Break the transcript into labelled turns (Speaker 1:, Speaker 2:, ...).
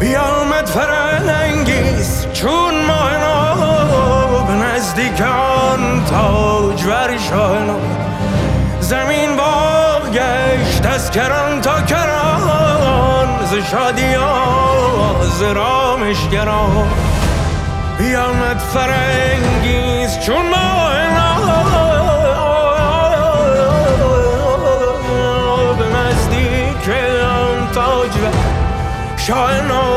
Speaker 1: بیامد فرنگیز چون ماه نو به نزدیک آن تاجور شاه نو. زمین بازگشت از کران تا کران، ز شادی و ز رامشگران. بیامد فرنگیز چون ماه نو به نزدیک آن تاجور شاه نو.